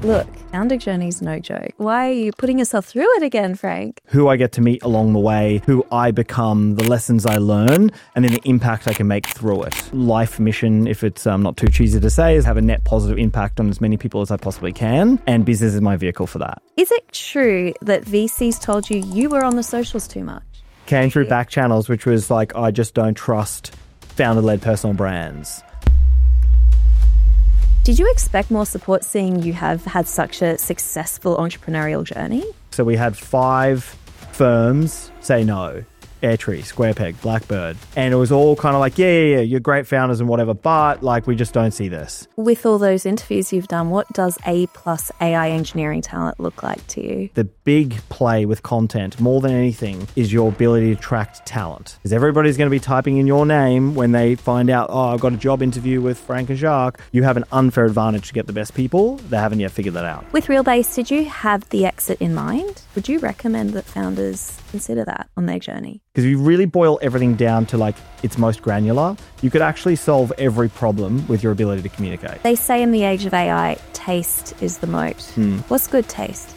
Look, founder journey's no joke. Why are you putting yourself through it again, Frank? Who I get to meet along the way, who I become, the lessons I learn, and then the impact I can make through it. Life mission, if it's not too cheesy to say, is have a net positive impact on as many people as I possibly can, and business is my vehicle for that. Is it true that VCs told you were on the socials too much? Came through back channels, which was like, I just don't trust founder-led personal brands. Did you expect more support seeing you have had such a successful entrepreneurial journey? So we had 5 firms say no. Airtree, Squarepeg, Blackbird. And it was all kind of like, yeah, you're great founders and whatever, but like we just don't see this. With all those interviews you've done, what does A+ AI engineering talent look like to you? The big play with content, more than anything, is your ability to attract talent. Because everybody's going to be typing in your name when they find out, oh, I've got a job interview with Frank and Jacques. You have an unfair advantage to get the best people. They haven't yet figured that out. With Realbase, did you have the exit in mind? Would you recommend that founders consider that on their journey? Because if you really boil everything down to like its most granular, you could actually solve every problem with your ability to communicate. They say in the age of AI, taste is the moat. What's good taste?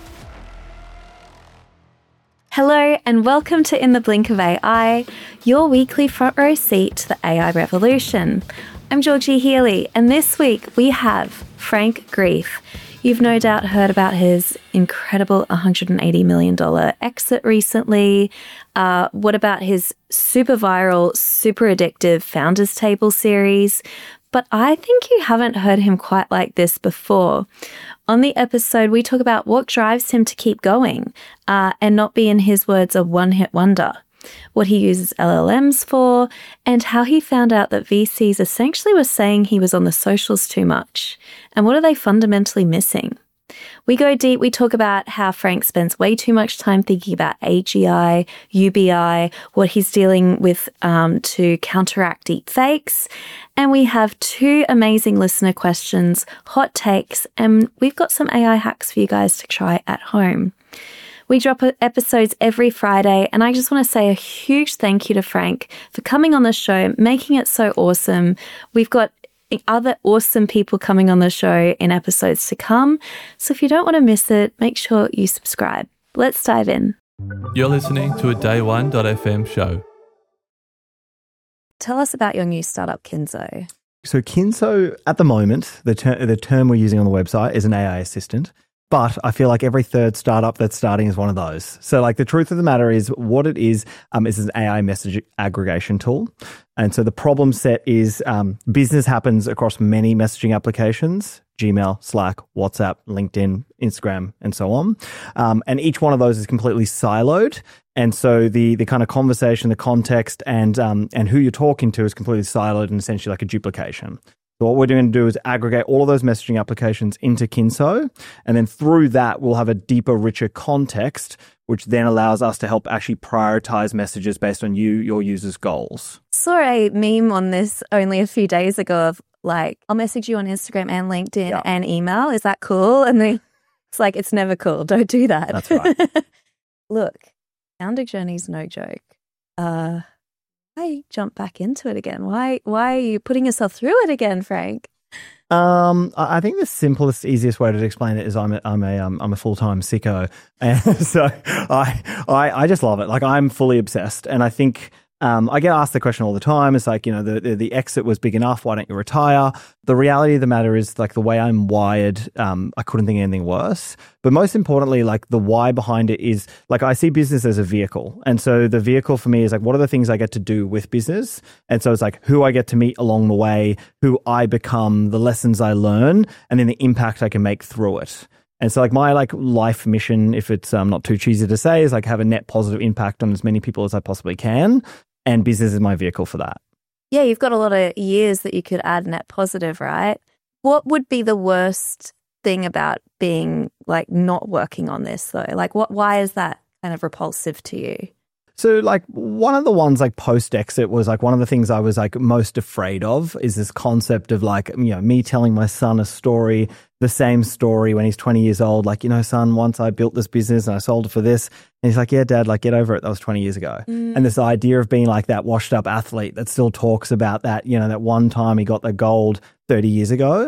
Hello and welcome to In the Blink of AI, your weekly front row seat to the AI revolution. I'm Georgie Healy, and this week we have Frank Greif. You've no doubt heard about his incredible $180 million exit recently. What about his super viral, super addictive Founders Table series? But I think you haven't heard him quite like this before. On the episode, we talk about what drives him to keep going and not be, in his words, a one-hit wonder, what he uses LLMs for, and how he found out that VCs essentially were saying he was on the socials too much. And what are they fundamentally missing? We go deep. We talk about how Frank spends way too much time thinking about AGI, UBI, what he's dealing with to counteract deep fakes. And we have 2 amazing listener questions, hot takes, and we've got some AI hacks for you guys to try at home. We drop episodes every Friday, and I just want to say a huge thank you to Frank for coming on the show, making it so awesome. We've got other awesome people coming on the show in episodes to come. So if you don't want to miss it, make sure you subscribe. Let's dive in. You're listening to a Day1.fm show. Tell us about your new startup, Kinso. So Kinso, at the moment, the term we're using on the website is an AI assistant. But I feel like every third startup that's starting is one of those. So like the truth of the matter is what it is an AI message aggregation tool. And so the problem set is business happens across many messaging applications, Gmail, Slack, WhatsApp, LinkedIn, Instagram, and so on. And each one of those is completely siloed. And so the kind of conversation, the context, and who you're talking to is completely siloed and essentially like a duplication. So what we're going to do is aggregate all of those messaging applications into Kinso, and then through that, we'll have a deeper, richer context, which then allows us to help actually prioritize messages based on your users' goals. Saw a meme on this only a few days ago of like, I'll message you on Instagram and LinkedIn and email. Is that cool? And it's like, it's never cool. Don't do that. That's right. Look, founder journey's no joke. Why jump back into it again? Why are you putting yourself through it again, Frank? I think the simplest, easiest way to explain it is I'm a full-time sicko, and so I just love it. Like I'm fully obsessed, and I think I get asked the question all the time. It's like, the exit was big enough. Why don't you retire? The reality of the matter is like the way I'm wired, I couldn't think of anything worse. But most importantly, like the why behind it is like I see business as a vehicle. And so the vehicle for me is like, what are the things I get to do with business? And so it's like who I get to meet along the way, who I become, the lessons I learn, and then the impact I can make through it. And so like my like life mission, if it's not too cheesy to say, is like have a net positive impact on as many people as I possibly can. And business is my vehicle for that. Yeah, you've got a lot of years that you could add net positive, right? What would be the worst thing about being like not working on this though? Like why is that kind of repulsive to you? So like one of the ones like post-exit was like one of the things I was like most afraid of is this concept of like, me telling my son a story, the same story when he's 20 years old. Like, son, once I built this business and I sold it for this. And he's like, yeah, Dad, like get over it. That was 20 years ago. And this idea of being like that washed up athlete that still talks about that, that one time he got the gold 30 years ago.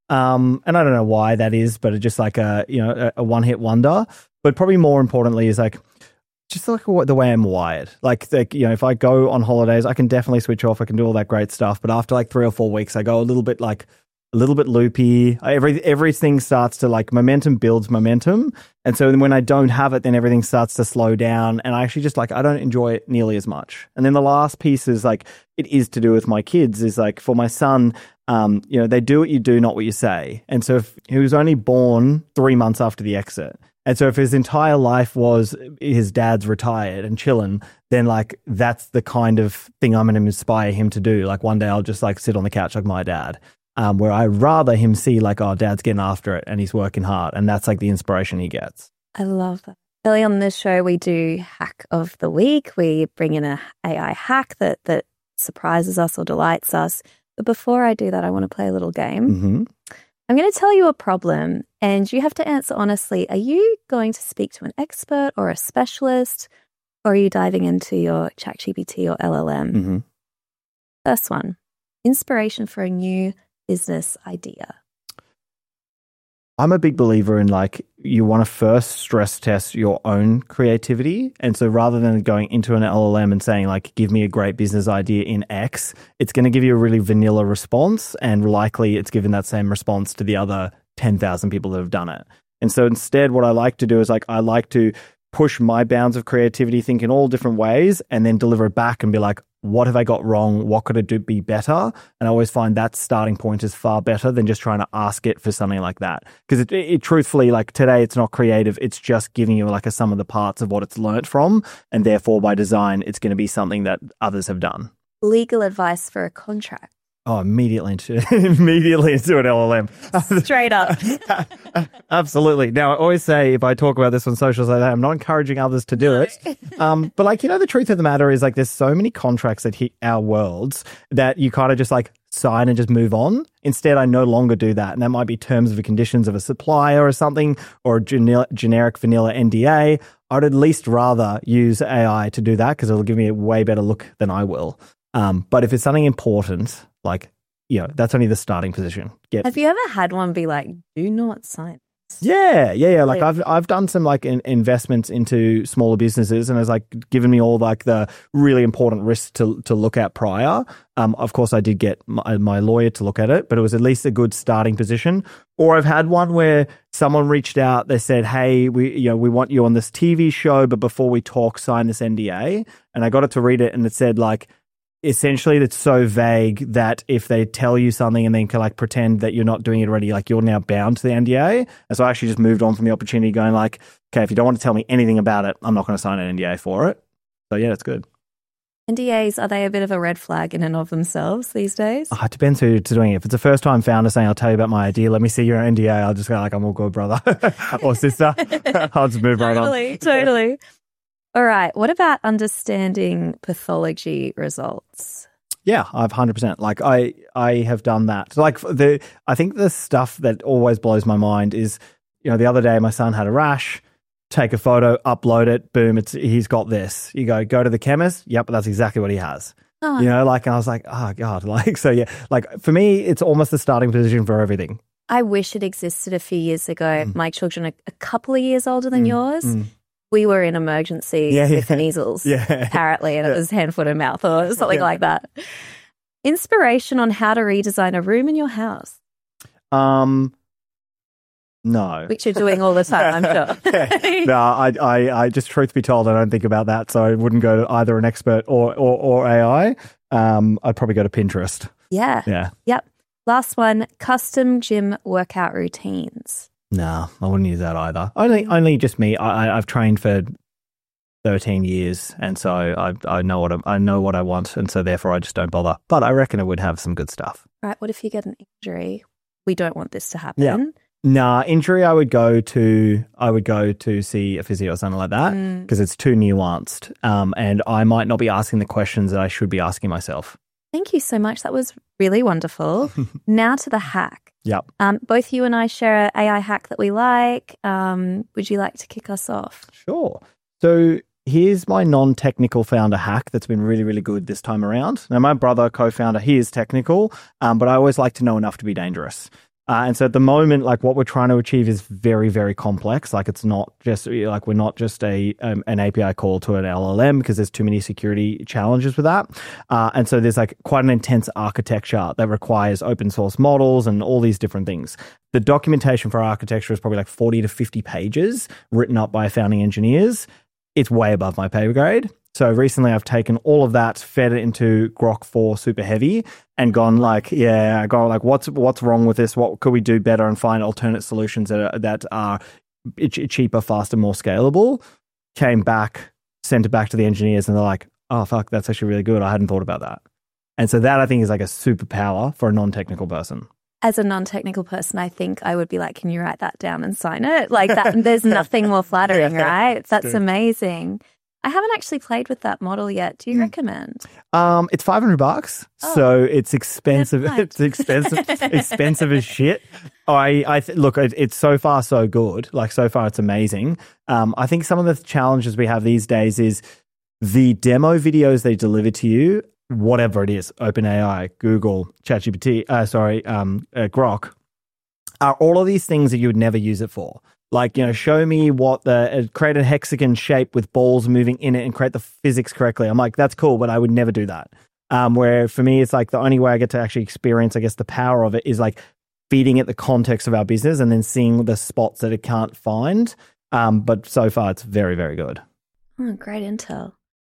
And I don't know why that is, but it's just like a one-hit wonder. But probably more importantly is like just like the way I'm wired. Like if I go on holidays, I can definitely switch off. I can do all that great stuff. But after like 3 or 4 weeks, I go a little bit loopy. Everything starts to like momentum builds momentum. And so then when I don't have it, then everything starts to slow down. And I actually just like, I don't enjoy it nearly as much. And then the last piece is like, it is to do with my kids is like for my son, they do what you do, not what you say. And so if he was only born 3 months after the exit. And so if his entire life was his dad's retired and chilling, then like that's the kind of thing I'm going to inspire him to do. Like one day I'll just like sit on the couch like my dad, where I'd rather him see like, oh, dad's getting after it and he's working hard. And that's like the inspiration he gets. I love that. Early on this show, we do Hack of the Week. We bring in a AI hack that surprises us or delights us. But before I do that, I want to play a little game. Mm-hmm. I'm going to tell you a problem and you have to answer honestly. Are you going to speak to an expert or a specialist, or are you diving into your ChatGPT or LLM? Mm-hmm. First one, inspiration for a new business idea. I'm a big believer in like you want to first stress test your own creativity. And so rather than going into an LLM and saying like, give me a great business idea in X, it's going to give you a really vanilla response. And likely it's given that same response to the other 10,000 people that have done it. And so instead, what I like to do is like, I like to push my bounds of creativity, think in all different ways, and then deliver it back and be like, what have I got wrong? What could it be better? And I always find that starting point is far better than just trying to ask it for something like that. Because it truthfully, like today, it's not creative. It's just giving you like a sum of the parts of what it's learnt from. And therefore, by design, it's going to be something that others have done. Legal advice for a contract. Oh, immediately into an LLM. Straight up. Absolutely. Now, I always say if I talk about this on socials like that, I'm not encouraging others to do it. But like, the truth of the matter is like there's so many contracts that hit our worlds that you kind of just like sign and just move on. Instead, I no longer do that. And that might be terms of the conditions of a supplier or something, or a generic vanilla NDA. I'd at least rather use AI to do that because it'll give me a way better look than I will. But if it's something important, like, that's only the starting position. Have you ever had one be like, do not sign? Yeah. Like I've done some like investments into smaller businesses, and it's like given me all like the really important risks to look at prior. Of course, I did get my lawyer to look at it, but it was at least a good starting position. Or I've had one where someone reached out. They said, "Hey, we want you on this TV show, but before we talk, sign this NDA." And I got it to read it, and it said like, essentially, it's so vague that if they tell you something and then can like pretend that you're not doing it already, like you're now bound to the NDA. And so I actually just moved on from the opportunity going like, okay, if you don't want to tell me anything about it, I'm not going to sign an NDA for it. So yeah, it's good. NDAs, are they a bit of a red flag in and of themselves these days? It depends who's doing it. If it's a first time founder saying, I'll tell you about my idea, let me see your NDA, I'll just go like, I'm all good, brother or sister. I'll just move right on. Totally. All right. What about understanding pathology results? Yeah, I've 100%. Like I have done that. So like I think the stuff that always blows my mind is, the other day my son had a rash, take a photo, upload it, boom, he's got this. You go to the chemist. Yep, that's exactly what he has. Oh. And I was like, oh God, like, so yeah, like for me, it's almost the starting position for everything. I wish it existed a few years ago. My children are a couple of years older than yours. We were in emergency with measles, apparently, and it was hand, foot, and mouth or something like that. Inspiration on how to redesign a room in your house? No. Which you're doing all the time, I'm sure. No, I just, truth be told, I don't think about that, so I wouldn't go to either an expert or AI. I'd probably go to Pinterest. Yeah. Yep. Last one, custom gym workout routines. No, I wouldn't use that either. Only just me. I've trained for 13 years, and so I know what I want, and so therefore I just don't bother. But I reckon it would have some good stuff. Right. What if you get an injury? We don't want this to happen. Yeah. Nah, injury. I would go to see a physio or something like that because it's too nuanced, and I might not be asking the questions that I should be asking myself. Thank you so much. That was really wonderful. Now to the hack. Yep. Both you and I share an AI hack that we like. Would you like to kick us off? Sure. So here's my non-technical founder hack that's been really, really good this time around. Now, my brother, co-founder, he is technical, but I always like to know enough to be dangerous. And so at the moment, like what we're trying to achieve is very, very complex. Like it's not just like we're not just an API call to an LLM because there's too many security challenges with that. And so there's like quite an intense architecture that requires open source models and all these different things. The documentation for architecture is probably like 40 to 50 pages written up by founding engineers. It's way above my pay grade. So recently I've taken all of that, fed it into Grok 4 Super Heavy and gone like, what's wrong with this? What could we do better and find alternate solutions that are cheaper, faster, more scalable? Came back, sent it back to the engineers and they're like, oh, fuck, that's actually really good. I hadn't thought about that. And so that I think is like a superpower for a non-technical person. As a non-technical person, I think I would be like, can you write that down and sign it? Like that, there's nothing more flattering, right? That's amazing. I haven't actually played with that model yet. Do you recommend? It's $500, so it's expensive. It's expensive as shit. Look, it's so far so good. Like so far, it's amazing. I think some of the challenges we have these days is the demo videos they deliver to you, whatever it is, OpenAI, Google, ChatGPT, Grok, are all of these things that you would never use it for. Like, show me create a hexagon shape with balls moving in it and create the physics correctly. I'm like, that's cool, but I would never do that. Where for me, it's like the only way I get to actually experience, I guess, the power of it is like feeding it the context of our business and then seeing the spots that it can't find. But so far, it's very, very good. Oh, great intel.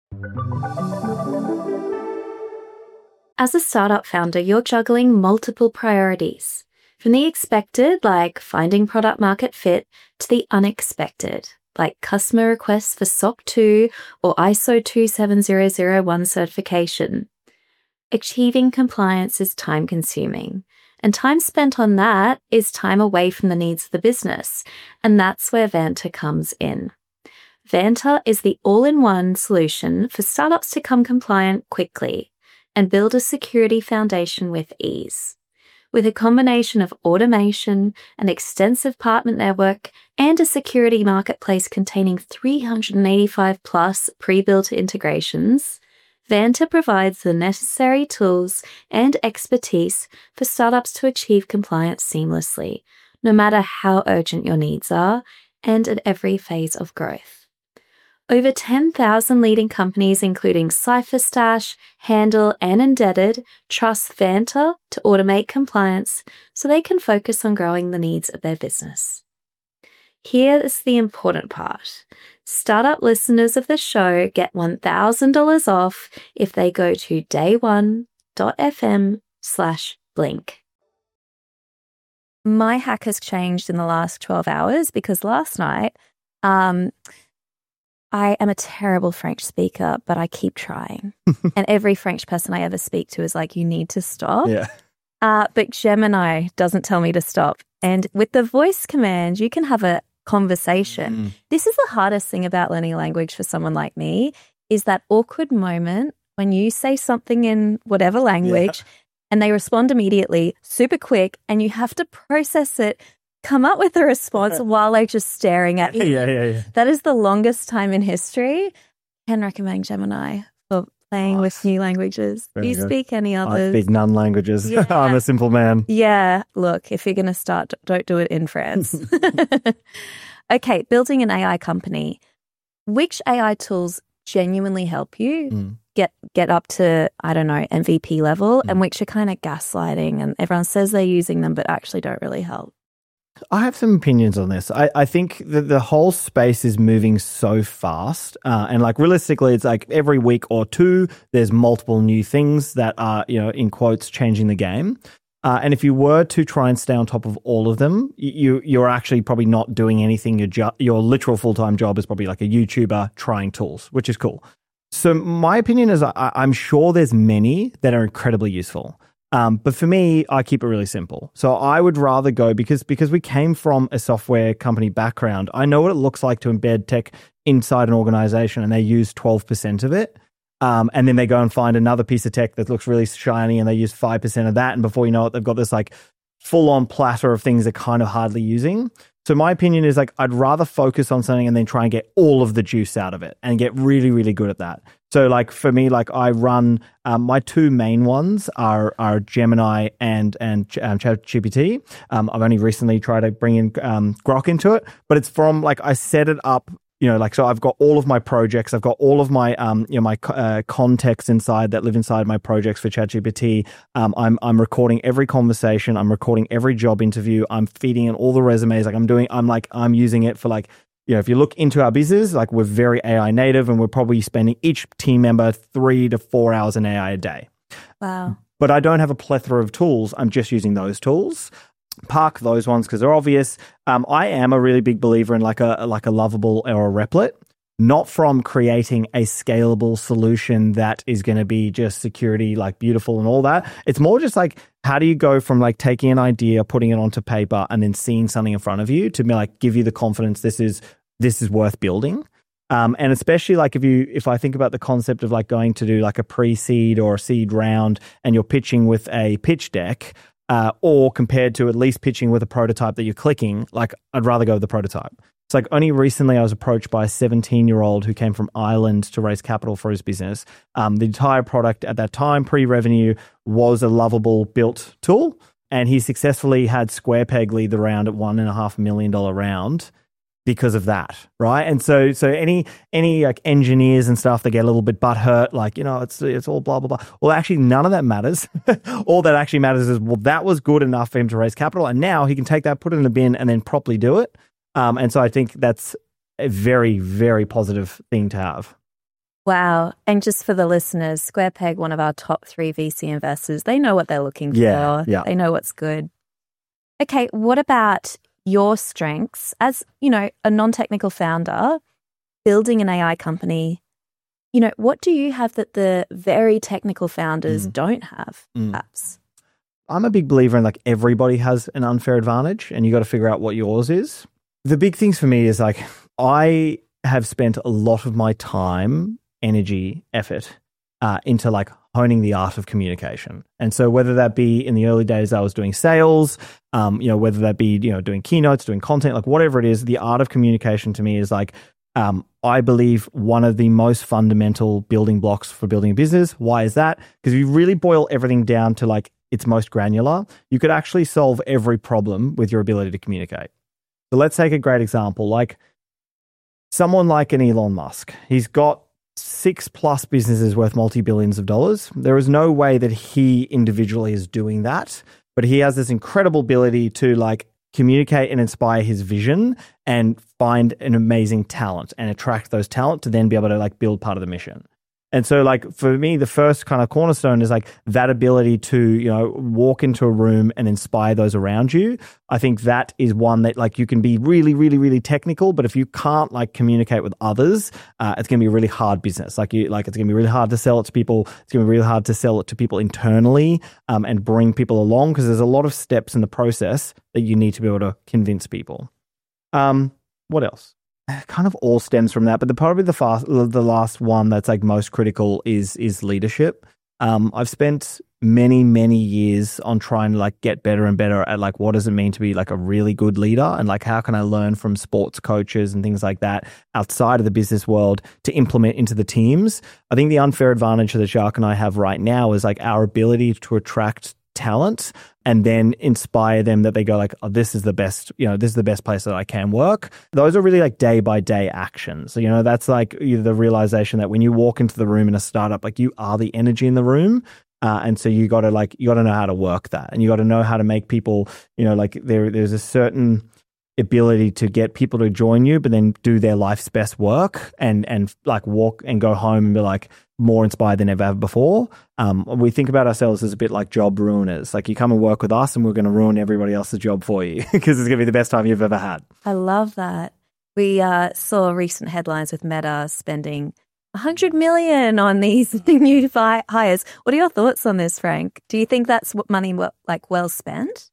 As a startup founder, you're juggling multiple priorities. From the expected, like finding product market fit, to the unexpected, like customer requests for SOC 2 or ISO 27001 certification. Achieving compliance is time consuming, and time spent on that is time away from the needs of the business, and that's where Vanta comes in. Vanta is the all-in-one solution for startups to come compliant quickly and build a security foundation with ease. With a combination of automation, an extensive partner network, and a security marketplace containing 385 plus pre-built integrations, Vanta provides the necessary tools and expertise for startups to achieve compliance seamlessly, no matter how urgent your needs are, and at every phase of growth. Over 10,000 leading companies, including CipherStash, Handle, and Indebted, trust Vanta to automate compliance so they can focus on growing the needs of their business. Here is the important part. Startup listeners of the show get $1,000 off if they go to day1.fm/blink. My hack has changed in the last 12 hours because last night, I am a terrible French speaker, but I keep trying. And every French person I ever speak to is like, you need to stop. Yeah. But Gemini doesn't tell me to stop. And with the voice command, you can have a conversation. This is the hardest thing about learning a language for someone like me, is that awkward moment when you say something in whatever language and they respond immediately, super quick, and you have to process it, come up with a response while they're just staring at you. Yeah. That is the longest time in history. Can recommend Gemini for playing with new languages. Very Do you good. speak any others? I speak none languages. Yeah. I'm a simple man. Yeah. Look, if you're going to start, don't do it in France. Okay, building an AI company. Which AI tools genuinely help you get up to, I don't know, MVP level, and which are kind of gaslighting and everyone says they're using them but actually don't really help? I have some opinions on this. I think that the whole space is moving so fast. And like realistically, it's like every week or two, there's multiple new things that are, in quotes, changing the game. And if you were to try and stay on top of all of them, you're actually probably not doing anything. Your literal full-time job is probably like a YouTuber trying tools, which is cool. So my opinion is I'm sure there's many that are incredibly useful. But for me, I keep it really simple. So I would rather go because we came from a software company background. I know what it looks like to embed tech inside an organization, and they use 12% of it. And then they go and find another piece of tech that looks really shiny and they use 5% of that. And before you know it, they've got this like full on platter of things they're kind of hardly using. So my opinion is like, I'd rather focus on something and then try and get all of the juice out of it and get really, really good at that. So like for me, like I run, my two main ones are Gemini and ChatGPT. I've only recently tried to bring in Grok into it, but it's from like, I set it up, like, so I've got all of my projects. I've got all of my, my context inside that live inside my projects for ChatGPT. I'm recording every conversation. I'm recording every job interview. I'm feeding in all the resumes. Like I'm using it for like, if you look into our business, like we're very AI native and we're probably spending each team member 3 to 4 hours in AI a day. Wow. But I don't have a plethora of tools. I'm just using those tools. Park those ones because they're obvious. I am a really big believer in like a Lovable or a Replit, not from creating a scalable solution that is going to be just security, like beautiful and all that. It's more just like, how do you go from like taking an idea, putting it onto paper and then seeing something in front of you to be like, give you the confidence this is worth building. And especially like if I think about the concept of like going to do like a pre-seed or a seed round and you're pitching with a pitch deck, or compared to at least pitching with a prototype that you're clicking, like I'd rather go with the prototype. It's like only recently I was approached by a 17-year-old who came from Ireland to raise capital for his business. The entire product at that time, pre-revenue, was a Lovable built tool. And he successfully had SquarePeg lead the round at $1.5 million round because of that, right? And so any like engineers and stuff that get a little bit butthurt, like, it's all blah, blah, blah. Well, actually, none of that matters. All that actually matters is, well, that was good enough for him to raise capital. And now he can take that, put it in the bin, and then properly do it. And so I think that's a very, very positive thing to have. Wow. And just for the listeners, SquarePeg, one of our top 3 VC investors, they know what they're looking for. Yeah. They know what's good. Okay, what about your strengths as, a non-technical founder building an AI company? What do you have that the very technical founders don't have, perhaps? I'm a big believer in like everybody has an unfair advantage and you got to figure out what yours is. The big things for me is like, I have spent a lot of my time, energy, effort into like honing the art of communication. And so whether that be in the early days, I was doing sales, whether that be, doing keynotes, doing content, like whatever it is, the art of communication to me is like, I believe one of the most fundamental building blocks for building a business. Why is that? Because if you really boil everything down to like its most granular, you could actually solve every problem with your ability to communicate. So let's take a great example, like someone like an Elon Musk. He's got 6+ businesses worth multi-billions of dollars. There is no way that he individually is doing that, but he has this incredible ability to like communicate and inspire his vision and find an amazing talent and attract those talent to then be able to like build part of the mission. And so like for me, the first kind of cornerstone is like that ability to, walk into a room and inspire those around you. I think that is one that like you can be really, really, really technical, but if you can't like communicate with others, it's going to be a really hard business. It's going to be really hard to sell it to people. It's going to be really hard to sell it to people internally, and bring people along because there's a lot of steps in the process that you need to be able to convince people. What else? Kind of all stems from that, but probably the last one that's like most critical is leadership. I've spent many, many years on trying to like get better and better at like what does it mean to be like a really good leader, and like how can I learn from sports coaches and things like that outside of the business world to implement into the teams. I think the unfair advantage that Jacques and I have right now is like our ability to attract talent and then inspire them that they go like, oh, this is the best, this is the best place that I can work. Those are really like day by day actions. So, that's like the realization that when you walk into the room in a startup, like you are the energy in the room. And so you got to know how to work that, and you got to know how to make people, like there's a certain ability to get people to join you, but then do their life's best work and like walk and go home and be like more inspired than ever before. We think about ourselves as a bit like job ruiners. Like you come and work with us and we're going to ruin everybody else's job for you because it's going to be the best time you've ever had. I love that. We saw recent headlines with Meta spending $100 million on these new hires. What are your thoughts on this, Frank? Do you think that's money well spent?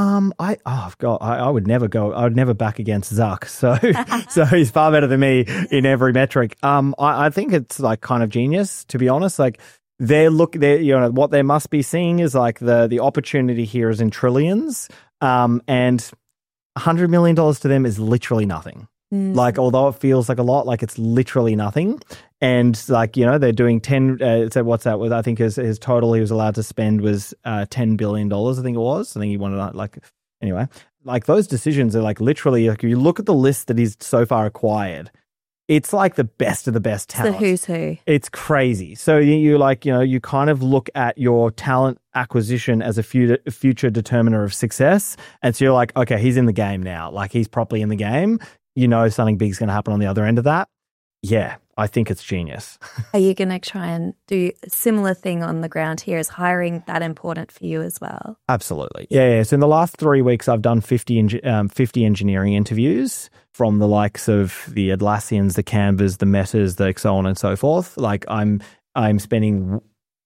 I would never go. I would never back against Zuck. So he's far better than me in every metric. I think it's like kind of genius, to be honest. Like what they must be seeing is like the opportunity here is in trillions. And $100 million to them is literally nothing. Like, although it feels like a lot, like it's literally nothing. And like, they're doing 10, so what's that? I think his total he was allowed to spend was $10 billion, I think it was. I think he wanted anyway, like those decisions are like literally, like if you look at the list that he's so far acquired, it's like the best of the best talent. The who's who. It's crazy. So you kind of look at your talent acquisition as a future determiner of success. And so you're like, okay, he's in the game now. Like he's properly in the game. Something big's going to happen on the other end of that. Yeah, I think it's genius. Are you going to try and do a similar thing on the ground here? Is hiring that important for you as well? Absolutely. Yeah. So in the last 3 weeks, I've done 50 engineering interviews from the likes of the Atlassians, the Canvas, the Metas, the so on and so forth. Like I'm spending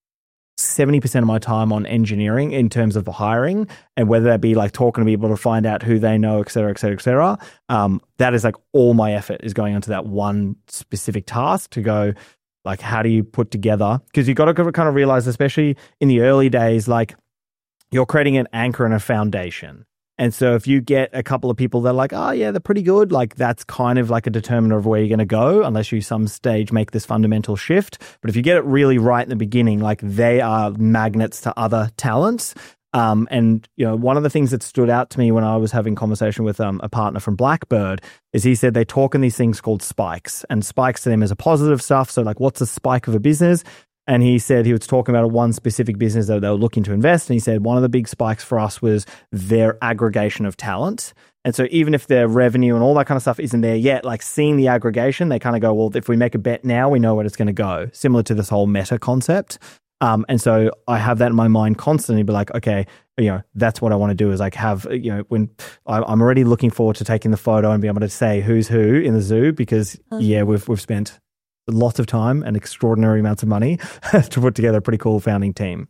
70% of my time on engineering in terms of the hiring, and whether that be like talking to people to find out who they know, et cetera, et cetera, et cetera. That is like all my effort is going onto that one specific task to go like, how do you put together? Because you've got to kind of realize, especially in the early days, like you're creating an anchor and a foundation. And so if you get a couple of people that are like, oh yeah, they're pretty good, like that's kind of like a determiner of where you're going to go, unless you some stage make this fundamental shift. But if you get it really right in the beginning, like they are magnets to other talents. And one of the things that stood out to me when I was having conversation with a partner from Blackbird is he said they talk in these things called spikes, and spikes to them is a positive stuff. So like, what's a spike of a business? And he said he was talking about one specific business that they were looking to invest. And he said one of the big spikes for us was their aggregation of talent. And so even if their revenue and all that kind of stuff isn't there yet, like seeing the aggregation, they kind of go, well, if we make a bet now, we know where it's going to go. Similar to this whole meta concept. And so I have that in my mind constantly, be like, okay, that's what I want to do is like have, when I'm already looking forward to taking the photo and be able to say who's who in the zoo, because we've spent lots of time and extraordinary amounts of money to put together a pretty cool founding team.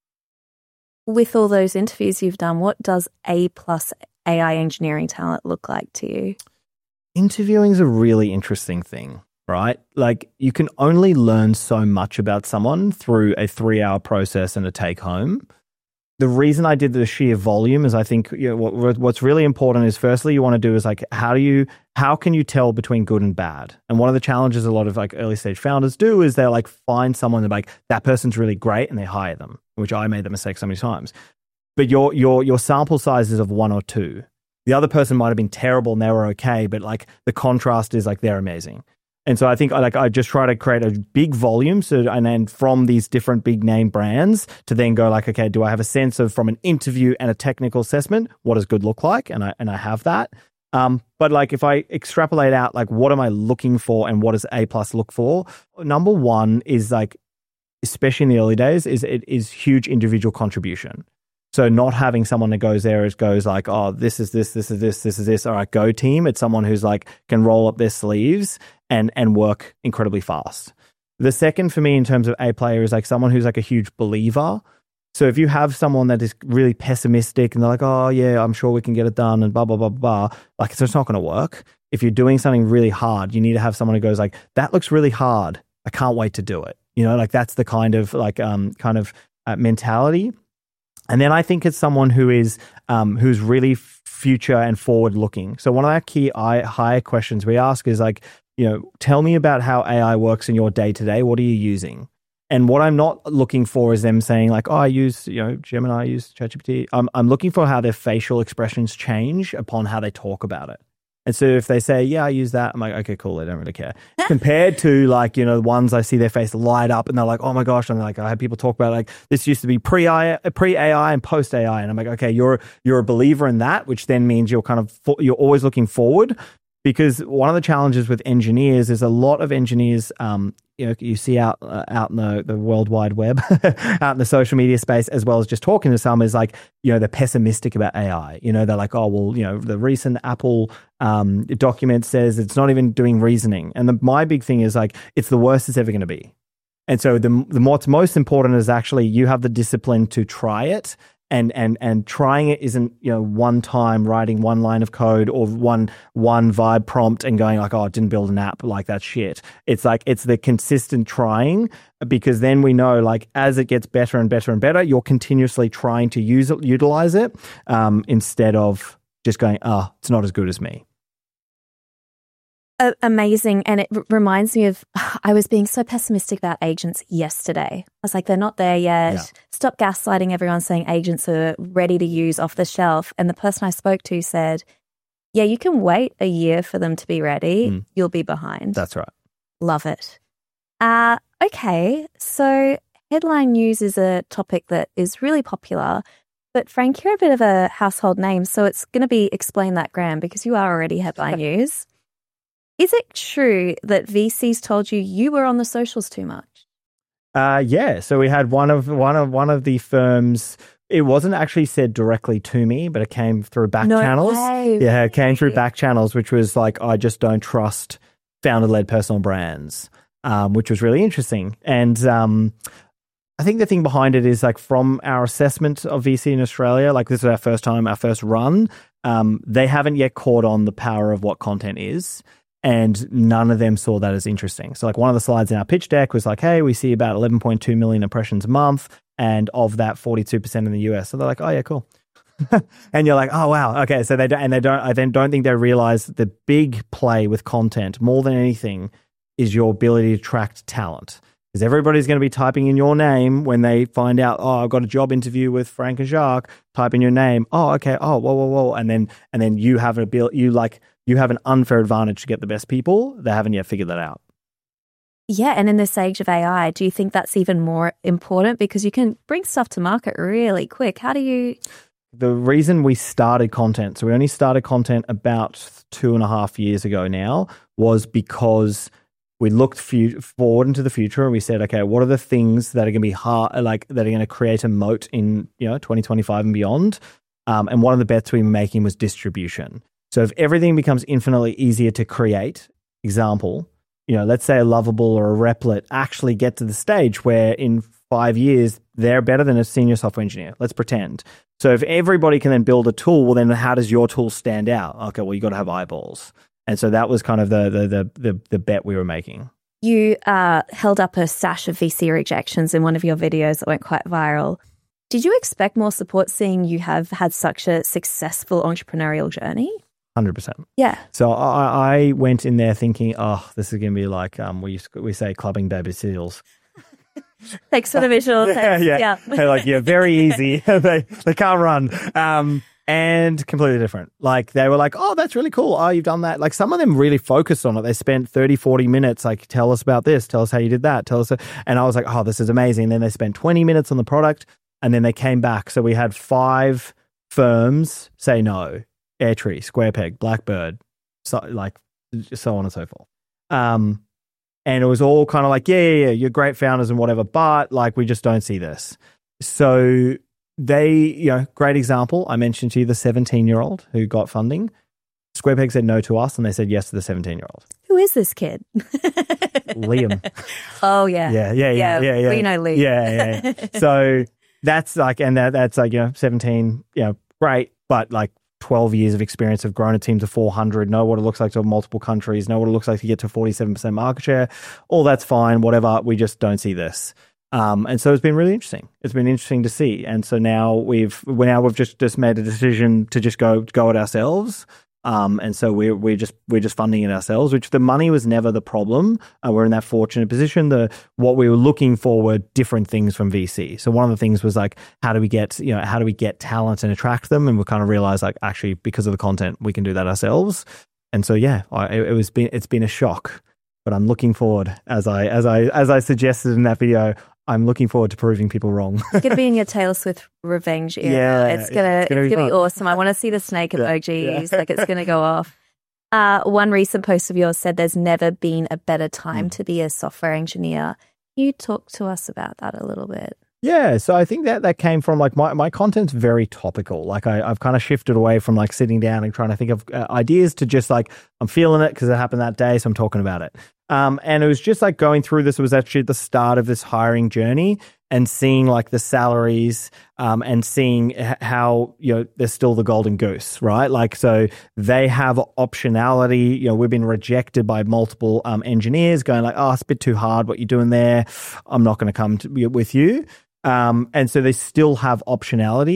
With all those interviews you've done, what does A+ AI engineering talent look like to you? Interviewing is a really interesting thing, right? Like you can only learn so much about someone through a 3-hour process and a take home. The reason I did the sheer volume is I think what's really important is firstly you want to do is like how can you tell between good and bad? And one of the challenges a lot of like early stage founders do is they like find someone like that person's really great and they hire them, which I made that mistake so many times. But your sample size is of 1 or 2. The other person might have been terrible and they were okay, but like the contrast is like they're amazing. And so I think I just try to create a big volume, and then from these different big name brands to then go like, okay, do I have a sense of from an interview and a technical assessment, what does good look like? And I have that. But like if I extrapolate out, like what am I looking for and what does A+ look for? Number one is like, especially in the early days, it is huge individual contribution. So not having someone that goes like, oh, this is this. All right, go team. It's someone who's like can roll up their sleeves and work incredibly fast. The second for me in terms of A player is like someone who's like a huge believer. So if you have someone that is really pessimistic and they're like, oh yeah, I'm sure we can get it done and blah, blah, blah, blah, like it's just not going to work. If you're doing something really hard, you need to have someone who goes like, that looks really hard. I can't wait to do it. Like that's the kind of mentality. And then I think it's someone who is who's really future and forward looking. So one of our key hire questions we ask is like, tell me about how AI works in your day to day. What are you using? And what I'm not looking for is them saying like, oh, I use Gemini, I use ChatGPT. I'm looking for how their facial expressions change upon how they talk about it. And so if they say, yeah, I use that, I'm like, okay, cool, they don't really care. Compared to like, the ones I see their face light up and they're like, oh my gosh. And like, I had people talk about like, this used to be pre-AI and post-AI. And I'm like, okay, you're a believer in that, which then means you're you're always looking forward. Because one of the challenges with engineers is a lot of engineers, you see out in the World Wide Web, out in the social media space, as well as just talking to some, is like, they're pessimistic about AI. They're like, oh, well, the recent Apple document says it's not even doing reasoning. And my big thing is like, it's the worst it's ever going to be. And so what's most important is actually you have the discipline to try it. And trying it isn't, one time writing one line of code or one vibe prompt and going like, oh, it didn't build an app, like that shit. It's like, it's the consistent trying, because then we know like as it gets better and better and better, you're continuously trying to utilize it instead of just going, oh, it's not as good as me. Amazing. And it reminds me of, I was being so pessimistic about agents yesterday. I was like, they're not there yet. Yeah. Stop gaslighting everyone saying agents are ready to use off the shelf. And the person I spoke to said, yeah, you can wait a year for them to be ready. You'll be behind. That's right. Love it. Okay, so headline news is a topic that is really popular. But Frank, you're a bit of a household name, so it's going to be Explain That, Graham, because you are already headline news. Is it true that VCs told you were on the socials too much? Yeah. So we had one of the firms. It wasn't actually said directly to me, but it came through back channels. Way. Yeah, it came through back channels, which was like, I just don't trust founder-led personal brands, which was really interesting. And I think the thing behind it is like from our assessment of VC in Australia, like this is our first run, they haven't yet caught on the power of what content is. And none of them saw that as interesting. So like one of the slides in our pitch deck was like, hey, we see about 11.2 million impressions a month. And of that, 42% in the US. So they're like, oh yeah, cool. And you're like, oh wow, okay. So I then don't think they realize the big play with content more than anything is your ability to attract talent. Because everybody's going to be typing in your name when they find out, oh, I've got a job interview with Frank and Jacques. Type in your name. Oh, okay. Oh, whoa, and then you have you have an unfair advantage to get the best people. They haven't yet figured that out. Yeah, and in this age of AI, do you think that's even more important because you can bring stuff to market really quick? How do you? The reason we started content, so we only started content about 2.5 years ago now, was because we looked forward into the future and we said, okay, what are the things that are going to be hard, like that are going to create a moat in 2025 and beyond? And one of the bets we were making was distribution. So if everything becomes infinitely easier to create, example, let's say a Lovable or a Replit actually get to the stage where in 5 years, they're better than a senior software engineer. Let's pretend. So if everybody can then build a tool, well, then how does your tool stand out? Okay, well, you got to have eyeballs. And so that was kind of the bet we were making. You held up a stash of VC rejections in one of your videos that went quite viral. Did you expect more support seeing you have had such a successful entrepreneurial journey? 100%. Yeah. So I went in there thinking, oh, this is going to be like we say clubbing baby seals. Thanks for the visual. Yeah. They're like, very easy. they can't run. And completely different. Like they were like, oh, that's really cool. Oh, you've done that. Like some of them really focused on it. They spent 30, 40 minutes like, tell us about this. Tell us how you did that. Tell us. And I was like, oh, this is amazing. And then they spent 20 minutes on the product and then they came back. So we had 5 firms say no. Airtree, SquarePeg, Blackbird, so on and so forth. And it was all kind of like, yeah, you're great founders and whatever, but like we just don't see this. So they, great example. I mentioned to you the 17-year-old who got funding. SquarePeg said no to us and they said yes to the 17-year-old. Who is this kid? Liam. Oh, yeah. Yeah. We know Liam. Yeah. So that's like, and that's like, 17, great, but like 12 years of experience, have grown a team to 400, know what it looks like to have multiple countries, know what it looks like to get to 47% market share. All that's fine, whatever. We just don't see this. And so it's been really interesting. It's been interesting to see. And so now we've just made a decision to just go it ourselves. And so we're just funding it ourselves, which the money was never the problem. We're in that fortunate position. What we were looking for were different things from VC. So one of the things was like, how do we get talent and attract them? And we kind of realized like, actually, because of the content, we can do that ourselves. And so, yeah, it's been a shock, but I'm looking forward, as I suggested in that video, I'm looking forward to proving people wrong. It's going to be in your Taylor Swift revenge era. Yeah, it's going to be awesome. I want to see the snake emojis. Like it's going to go off. One recent post of yours said there's never been a better time to be a software engineer. Can you talk to us about that a little bit? Yeah, so I think that came from like my content's very topical. Like I've kind of shifted away from like sitting down and trying to think of ideas to just like, I'm feeling it because it happened that day, so I'm talking about it. And it was just like going through this. It was actually the start of this hiring journey and seeing like the salaries and seeing how, they're still the golden goose, right? Like, so they have optionality. We've been rejected by multiple engineers going like, oh, it's a bit too hard what you're doing there. I'm not going to come with you. And so they still have optionality.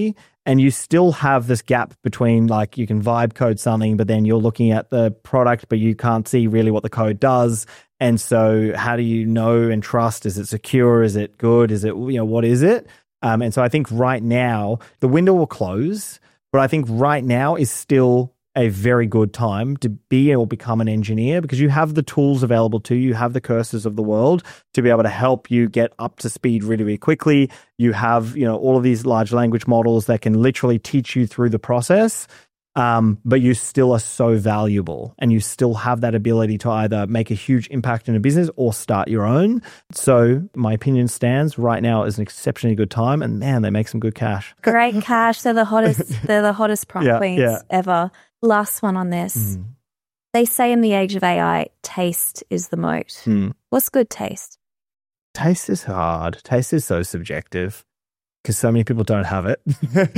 And you still have this gap between like you can vibe code something, but then you're looking at the product, but you can't see really what the code does. And so how do you know and trust? Is it secure? Is it good? Is it, what is it? And so I think right now the window will close, but I think right now is still a very good time to be or become an engineer because you have the tools available to you, you have the cursors of the world to be able to help you get up to speed really, really quickly. You have, all of these large language models that can literally teach you through the process, but you still are so valuable and you still have that ability to either make a huge impact in a business or start your own. So my opinion stands right now is an exceptionally good time and man, they make some good cash. Great cash. They're the hottest prompt queens ever. Last one on this. They say in the age of AI, taste is the moat. What's good taste? Taste is hard. Taste is so subjective because so many people don't have it.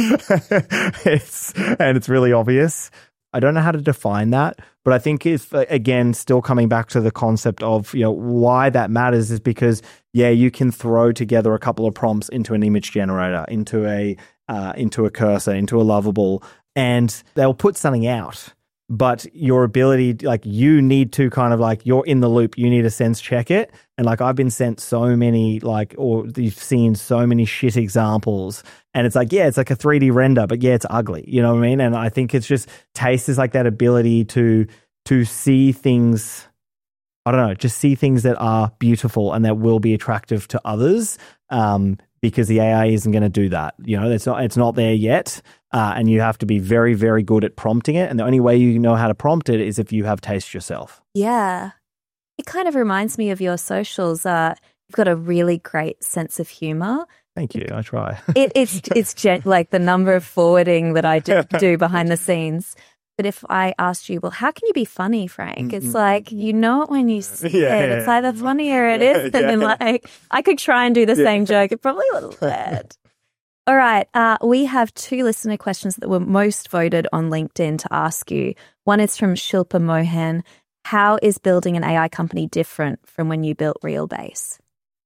It's really obvious. I don't know how to define that, but I think if, again, still coming back to the concept of, why that matters is because, you can throw together a couple of prompts into an image generator, into a cursor, into a Lovable, and they'll put something out. But your ability, you need to kind of you're in the loop. You need to sense check it. And I've been sent so many or you've seen so many shit examples. And it's it's like a 3D render, but it's ugly. You know what I mean? And I think it's just taste is that ability to see things. I don't know, just see things that are beautiful and that will be attractive to others. Because the AI isn't going to do that. It's not there yet. And you have to be very, very good at prompting it. And the only way you know how to prompt it is if you have taste yourself. Yeah. It kind of reminds me of your socials. You've got a really great sense of humor. Thank you. I try. It's the number of forwarding that I do behind the scenes. But if I asked you, well, how can you be funny, Frank? It's it when you see it. It's either funny or it isn't. And I could try and do the same joke. It probably wouldn't land. All right. We have 2 listener questions that were most voted on LinkedIn to ask you. One is from Shilpa Mohan. How is building an AI company different from when you built Realbase?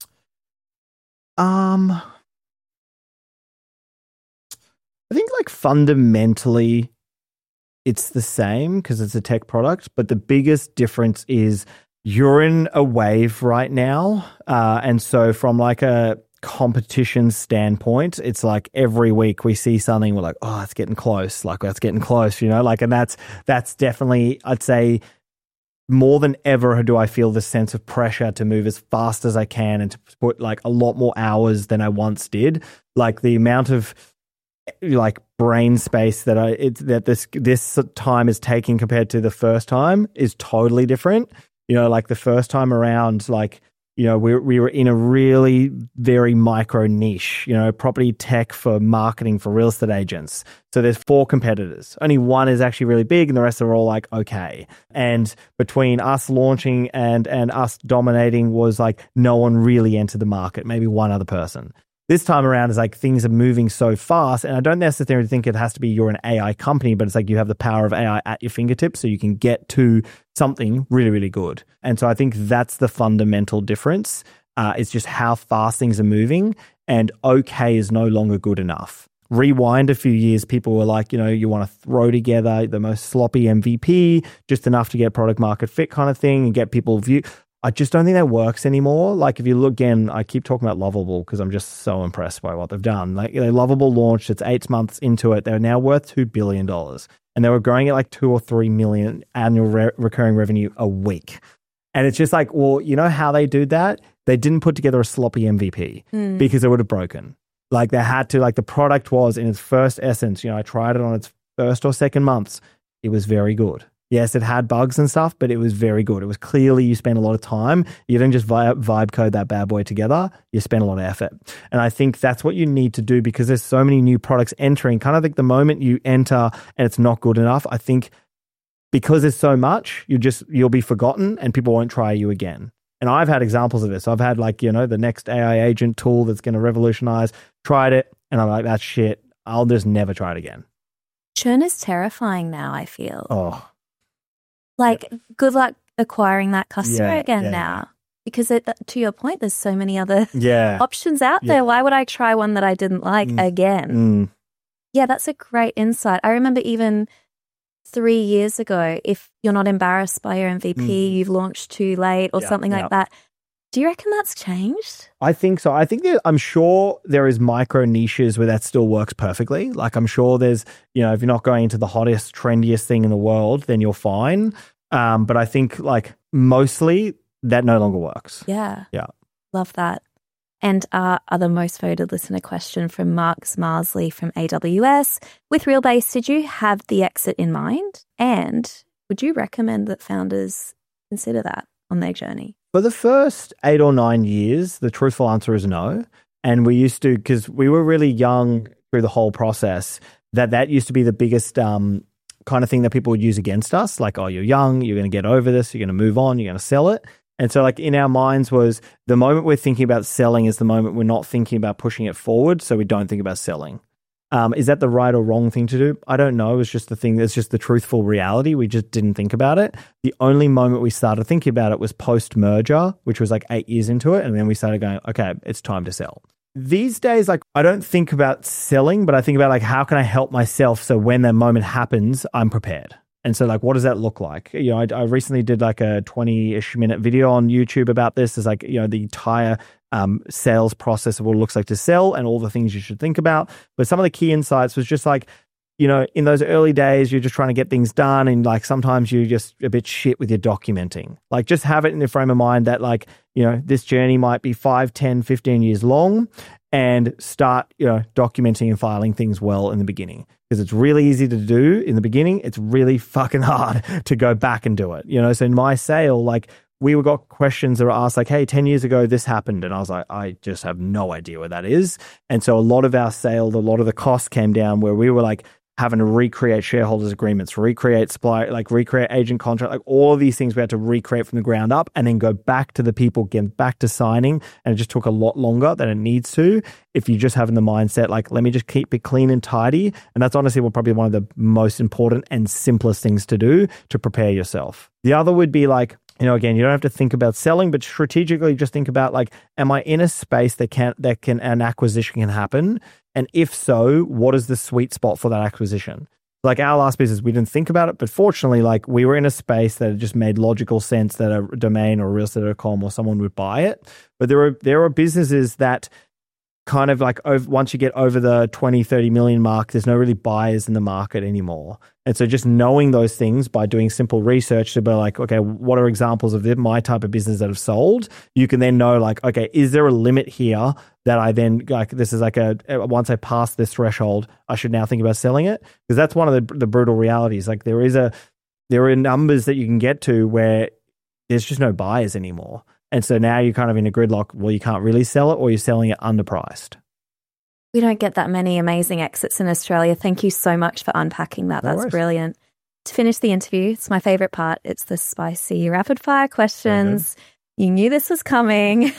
I think fundamentally it's the same because it's a tech product, but the biggest difference is you're in a wave right now. And so from a competition standpoint, it's every week we see something, we're oh, it's getting close. That's getting close, and that's definitely, I'd say, more than ever do I feel this sense of pressure to move as fast as I can and to put a lot more hours than I once did. The amount of brain space that this time is taking compared to the first time is totally different. The first time around, we were in a really very micro niche, property tech for marketing for real estate agents. So there's 4 competitors. Only one is actually really big and the rest are all okay. And between us launching and us dominating was no one really entered the market, maybe one other person. This time around is things are moving so fast, and I don't necessarily think it has to be you're an AI company, but it's you have the power of AI at your fingertips so you can get to something really, really good. And so I think that's the fundamental difference. It's just how fast things are moving, and okay is no longer good enough. Rewind a few years, people were you want to throw together the most sloppy MVP, just enough to get product market fit kind of thing and get people view. I just don't think that works anymore. If you look again, I keep talking about Lovable because I'm just so impressed by what they've done. Lovable launched, it's 8 months into it. They're now worth $2 billion. And they were growing at 2 or 3 million annual recurring revenue a week. And it's just well, you know how they do that? They didn't put together a sloppy MVP because it would have broken. They had to, the product was in its first essence. I tried it on its first or second months. It was very good. Yes, it had bugs and stuff, but it was very good. It was clearly you spent a lot of time. You didn't just vibe code that bad boy together. You spent a lot of effort. And I think that's what you need to do because there's so many new products entering. Kind of the moment you enter and it's not good enough, I think because there's so much, you'll be forgotten and people won't try you again. And I've had examples of this. I've had the next AI agent tool that's going to revolutionize, tried it, and I'm that's shit. I'll just never try it again. Churn is terrifying now, I feel. Oh. Good luck acquiring that customer now. Because to your point, there's so many other options out there. Why would I try one that I didn't like again? Yeah, that's a great insight. I remember even 3 years ago, if you're not embarrassed by your MVP, you've launched too late or something like that. Do you reckon that's changed? I think so. I think I'm sure there is micro niches where that still works perfectly. Like I'm sure there's, you know, if you're not going into the hottest, trendiest thing in the world, then you're fine. But I think like mostly that no longer works. Yeah. Yeah. Love that. And our other most voted listener question from Marks Marsley from AWS. With Realbase, did you have the exit in mind? And would you recommend that founders consider that on their journey? For the first 8 or 9 years, the truthful answer is no. And we used to, because we were really young through the whole process, that used to be the biggest kind of thing that people would use against us. Like, oh, you're young, you're going to get over this, you're going to move on, you're going to sell it. And so like in our minds was the moment we're thinking about selling is the moment we're not thinking about pushing it forward. So we don't think about selling. Is that the right or wrong thing to do? I don't know. It's just the thing. It's just the truthful reality. We just didn't think about it. The only moment we started thinking about it was post-merger, which was like 8 years into it. And then we started going, okay, it's time to sell. These days, like I don't think about selling, but I think about like, how can I help myself so when that moment happens, I'm prepared. And so like, what does that look like? You know, I recently did like a 20-ish minute video on YouTube about this. It's like, you know, the entire sales process of what it looks like to sell and all the things you should think about. But some of the key insights was just like, you know, in those early days, you're just trying to get things done. And like, sometimes you're just a bit shit with your documenting. Like just have it in the frame of mind that like, you know, this journey might be 5, 10, 15 years long and start, you know, documenting and filing things well in the beginning. Because it's really easy to do in the beginning. It's really fucking hard to go back and do it. You know, so in my sale, like we got questions that were asked like, hey, 10 years ago, this happened. And I was like, I just have no idea what that is. And so a lot of our sale, a lot of the costs came down where we were like having to recreate shareholders agreements, recreate supplier, like recreate agent contract, like all of these things we had to recreate from the ground up and then go back to the people, get back to signing. And it just took a lot longer than it needs to if you just have in the mindset, like, let me just keep it clean and tidy. And that's honestly probably one of the most important and simplest things to do to prepare yourself. The other would be like, you know, again, you don't have to think about selling, but strategically just think about like, am I in a space that an acquisition can happen? And if so, what is the sweet spot for that acquisition? Like our last business, we didn't think about it, but fortunately, like we were in a space that just made logical sense that a domain or realestate.com or someone would buy it. But there are businesses that kind of like once you get over the 20, 30 million mark, there's no really buyers in the market anymore. And so just knowing those things by doing simple research to be like, okay, what are examples of my type of business that have sold? You can then know like, okay, is there a limit here that I then like, this is like once I pass this threshold, I should now think about selling it? Because that's one of the brutal realities. Like there are numbers that you can get to where there's just no buyers anymore. And so now you're kind of in a gridlock. Well, you can't really sell it or you're selling it underpriced. We don't get that many amazing exits in Australia. Thank you so much for unpacking that. That's brilliant. To finish the interview, it's my favorite part. It's the spicy rapid fire questions. You knew this was coming.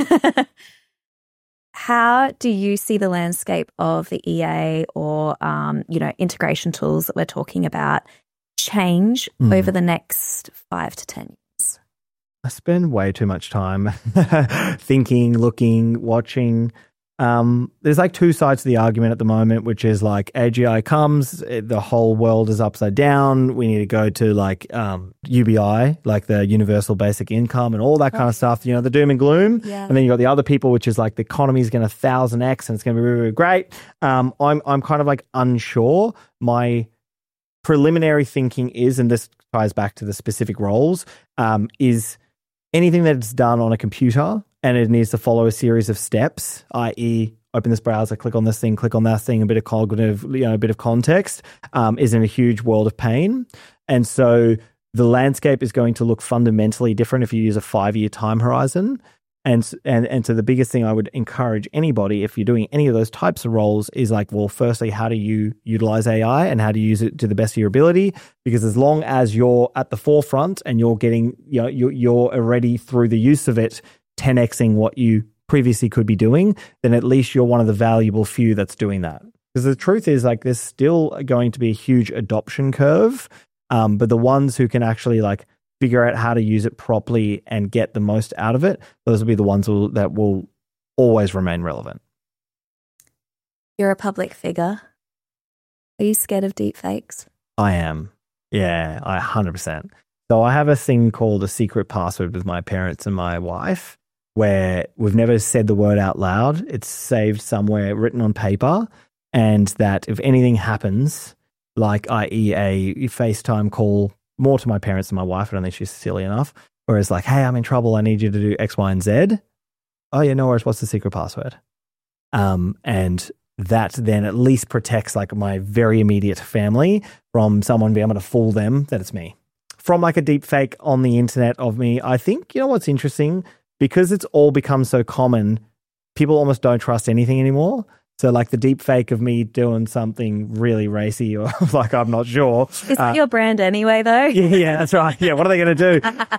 How do you see the landscape of the EA or, integration tools that we're talking about change over the next 5 to 10 years? I spend way too much time thinking, looking, watching. There's like two sides to the argument at the moment, which is like AGI comes, the whole world is upside down. We need to go to like UBI, like the universal basic income and all that kind of stuff, you know, the doom and gloom. Yeah. And then you got the other people, which is like the economy is going to 1000x and it's going to be really, really great. I'm kind of like unsure. My preliminary thinking is, and this ties back to the specific roles, is anything that's done on a computer and it needs to follow a series of steps, i.e. open this browser, click on this thing, click on that thing, a bit of cognitive, a bit of context, is in a huge world of pain. And so the landscape is going to look fundamentally different if you use a 5-year time horizon. And so the biggest thing I would encourage anybody, if you're doing any of those types of roles, is like, well, firstly, how do you utilize AI and how do you use it to the best of your ability? Because as long as you're at the forefront and you're getting, you're already through the use of it, 10xing what you previously could be doing, then at least you're one of the valuable few that's doing that. Because the truth is, like, there's still going to be a huge adoption curve, but the ones who can actually like figure out how to use it properly and get the most out of it, those will be the ones that will always remain relevant. You're a public figure. Are you scared of deep fakes? I am. Yeah, 100%. So I have a thing called a secret password with my parents and my wife where we've never said the word out loud. It's saved somewhere, written on paper, and that if anything happens, like i.e. a FaceTime call more to my parents than my wife, I don't think she's silly enough, whereas like, hey, I'm in trouble, I need you to do X, Y, and Z. Oh, yeah, no worries, what's the secret password? And that then at least protects like my very immediate family from someone being able to fool them that it's me. From like a deep fake on the internet of me, I think, you know what's interesting? Because it's all become so common, people almost don't trust anything anymore. So like the deep fake of me doing something really racy or like I'm not sure. Is that your brand anyway though? Yeah, that's right. Yeah, what are they going to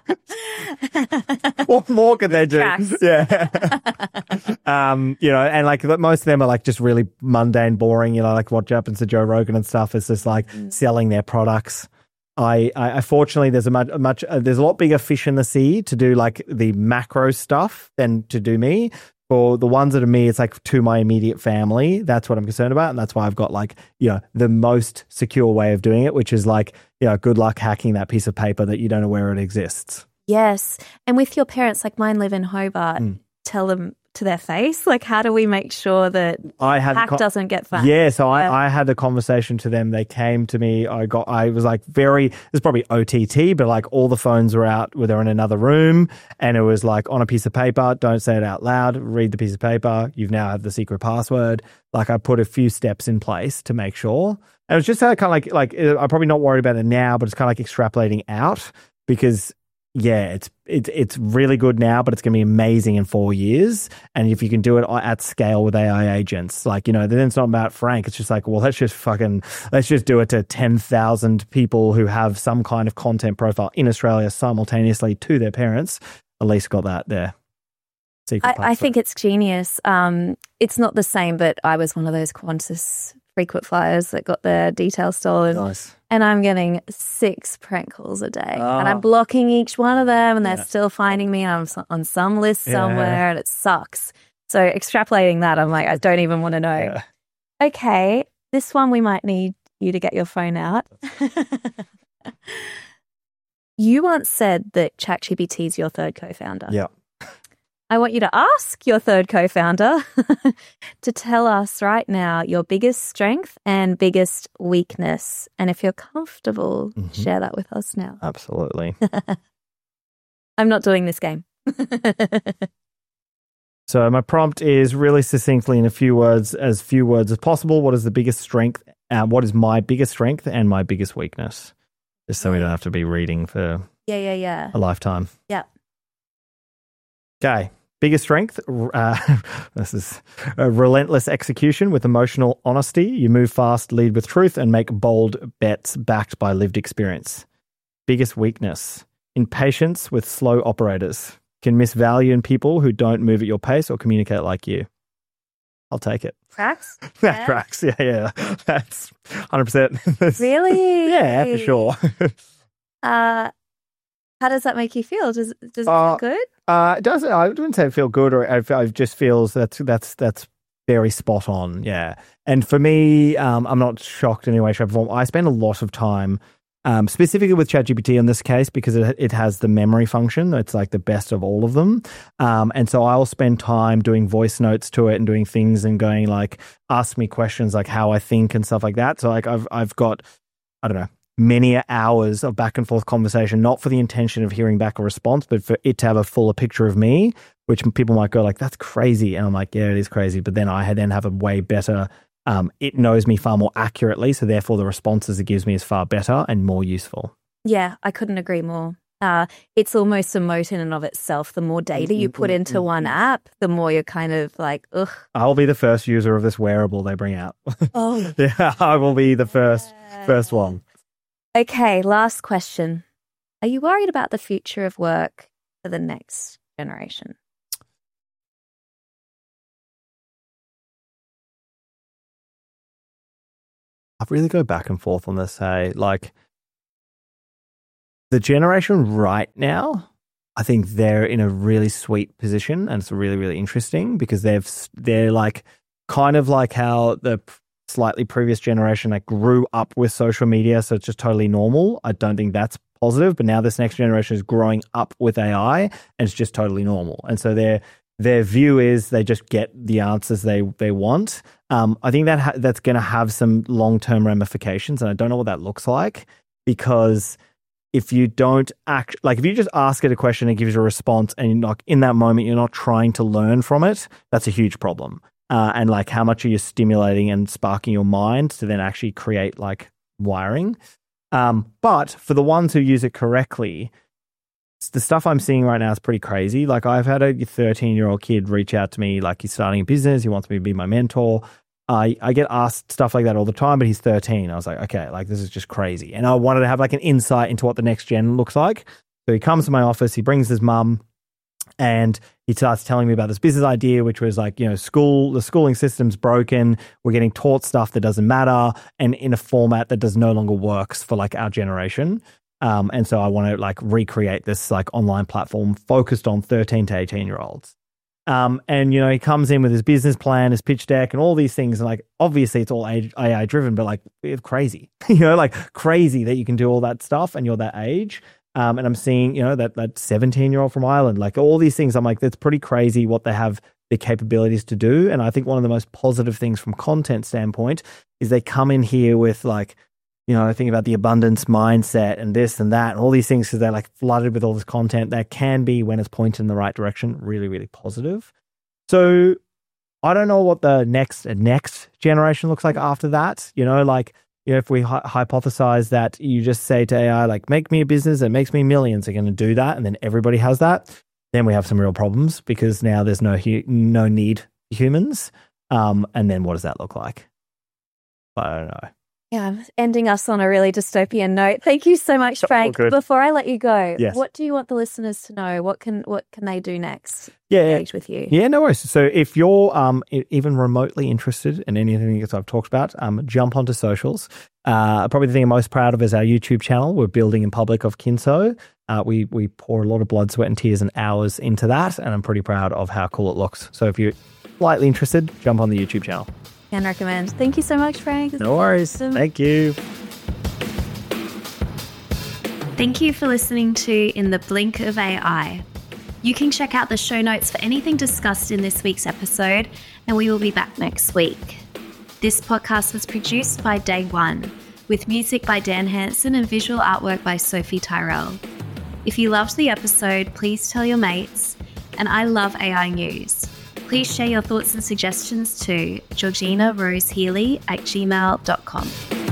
do? What more could they do? Tracks. Yeah. You know, and like most of them are like just really mundane, boring, you know, like what happens to Joe Rogan and stuff. It's just like selling their products. I fortunately there's there's a lot bigger fish in the sea to do like the macro stuff than to do me. For the ones that are me, it's like to my immediate family. That's what I'm concerned about. And that's why I've got like, you know, the most secure way of doing it, which is like, you know, good luck hacking that piece of paper that you don't know where it exists. Yes. And with your parents, like mine live in Hobart, tell them to their face, like how do we make sure that hack doesn't get found? Yeah, so I had the conversation to them. They came to me. I was like it's probably OTT, but like all the phones were out, they're in another room, and it was like on a piece of paper, don't say it out loud, read the piece of paper, you've now had the secret password. Like I put a few steps in place to make sure. And it was just kind of like I'm probably not worried about it now, but it's kind of like extrapolating out because yeah, it's really good now, but it's going to be amazing in 4 years. And if you can do it at scale with AI agents, like, you know, then it's not about Frank. It's just like, well, let's just do it to 10,000 people who have some kind of content profile in Australia simultaneously to their parents. At least got that there. I think it's genius. It's not the same, but I was one of those Qantas frequent flyers that got their details stolen. Nice. And I'm getting 6 prank calls a day. And I'm blocking each one of them and they're still finding me. I'm on some list somewhere and it sucks. So extrapolating that, I'm like, I don't even want to know. Yeah. Okay, this one we might need you to get your phone out. You once said that ChatGPT is your third co-founder. Yeah. I want you to ask your third co-founder to tell us right now your biggest strength and biggest weakness. And if you're comfortable, share that with us now. Absolutely. I'm not doing this game. So my prompt is really succinctly in as few words as possible. What is the biggest strength? What is my biggest strength and my biggest weakness? Just so we don't have to be reading for a lifetime. Yeah. Okay. Biggest strength, this is a relentless execution with emotional honesty. You move fast, lead with truth, and make bold bets backed by lived experience. Biggest weakness, impatience with slow operators. Can miss value in people who don't move at your pace or communicate like you. I'll take it. Tracks? That tracks, yeah. That's 100%. Really? Yeah, for sure. How does that make you feel? Does it feel good? It doesn't. I wouldn't say feel good, or it just feels that's very spot on. Yeah, and for me, I'm not shocked in any way, shape, or form. I spend a lot of time, specifically with ChatGPT in this case, because it has the memory function. It's like the best of all of them, and so I'll spend time doing voice notes to it and doing things and going like, ask me questions like how I think and stuff like that. So like I've got, I don't know, many hours of back and forth conversation, not for the intention of hearing back a response, but for it to have a fuller picture of me, which people might go like, that's crazy. And I'm like, yeah, it is crazy. But then I then have a way better, it knows me far more accurately. So therefore the responses it gives me is far better and more useful. Yeah, I couldn't agree more. It's almost a moat in and of itself. The more data you put into one app, the more you're kind of like, ugh. I'll be the first user of this wearable they bring out. Oh. Yeah, I will be the first one. Okay, last question. Are you worried about the future of work for the next generation? I really go back and forth on this. Like the generation right now, I think they're in a really sweet position, and it's really, really interesting because they're like kind of like how the slightly previous generation that grew up with social media, so it's just totally normal. I don't think that's positive, but now this next generation is growing up with AI and it's just totally normal. And so their view is they just get the answers they want. I think that's going to have some long-term ramifications, and I don't know what that looks like, because if you don't act, like if you just ask it a question and it gives you a response and you're not, in that moment you're not trying to learn from it, that's a huge problem. And like how much are you stimulating and sparking your mind to then actually create like wiring? But for the ones who use it correctly, the stuff I'm seeing right now is pretty crazy. Like I've had a 13-year-old kid reach out to me, like he's starting a business. He wants me to be my mentor. I get asked stuff like that all the time, but he's 13. I was like, okay, like this is just crazy. And I wanted to have like an insight into what the next gen looks like. So he comes to my office, he brings his mum, and he starts telling me about this business idea, which was like, the schooling system's broken. We're getting taught stuff that doesn't matter and in a format that no longer works for like our generation. And so I want to like recreate this like online platform focused on 13 to 18-year-olds. And, he comes in with his business plan, his pitch deck and all these things. And like, obviously it's all AI driven, but like it's crazy, like crazy that you can do all that stuff and you're that age. And I'm seeing, that 17-year-old from Ireland, like all these things. I'm like, that's pretty crazy what they have the capabilities to do. And I think one of the most positive things from content standpoint is they come in here with like, think about the abundance mindset and this and that and all these things, because they're like flooded with all this content that can be, when it's pointed in the right direction, really, really positive. So I don't know what the next generation looks like after that. If we hypothesize that you just say to AI, like, make me a business that makes me millions, they're going to do that, and then everybody has that, then we have some real problems, because now there's no need for humans. And then what does that look like? I don't know. Yeah, ending us on a really dystopian note. Thank you so much, Frank. Before I let you go, yes. What do you want the listeners to know? What can they do next? Yeah, engage with you. Yeah, no worries. So if you're even remotely interested in anything that I've talked about, jump onto socials. Probably the thing I'm most proud of is our YouTube channel. We're building in public of Kinso. We pour a lot of blood, sweat, and tears and hours into that, and I'm pretty proud of how cool it looks. So if you're slightly interested, jump on the YouTube channel. Can recommend. Thank you so much, Frank. No worries. Awesome. Thank you. Thank you for listening to In the Blink of AI. You can check out the show notes for anything discussed in this week's episode, and we will be back next week. This podcast was produced by Day One, with music by Dan Hansen and visual artwork by Sophie Tyrell. If you loved the episode, please tell your mates. And I love AI news. Please share your thoughts and suggestions to georginarosehealy@gmail.com.